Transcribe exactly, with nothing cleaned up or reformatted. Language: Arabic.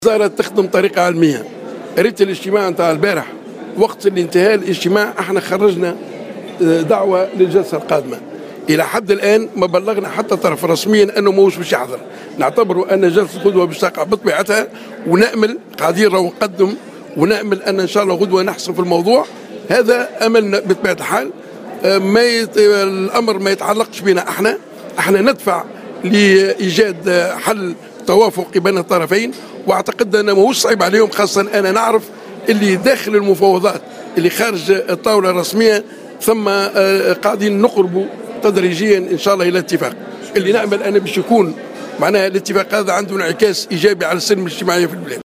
الوزارة تخدم طريقة علمية. ريت الاجتماع نتاع البارح وقت الانتهاء الاجتماع احنا خرجنا دعوة للجلسة القادمة. إلى حد الآن ما بلغنا حتى طرف رسميا أنه موش باش يحضر. نعتبر أن جلسة غدوة باش تقع بطبيعتها، ونأمل قاعدين راهو نقدم ونأمل أن إن شاء الله غدوة نحسم في الموضوع. هذا أملنا بطبيعة الحال. ما يت... الأمر ما يتعلقش بنا احنا احنا ندفع لإيجاد حل توافقي بين الطرفين، واعتقد انه ماهوش صعيب عليهم، خاصه انا نعرف اللي داخل المفاوضات اللي خارج الطاوله الرسميه ثم قاعدين نقربوا تدريجيا ان شاء الله الى اتفاق اللي نامل ان باش يكون معناها الاتفاق هذا عنده انعكاس ايجابي على السلم الاجتماعي في البلاد.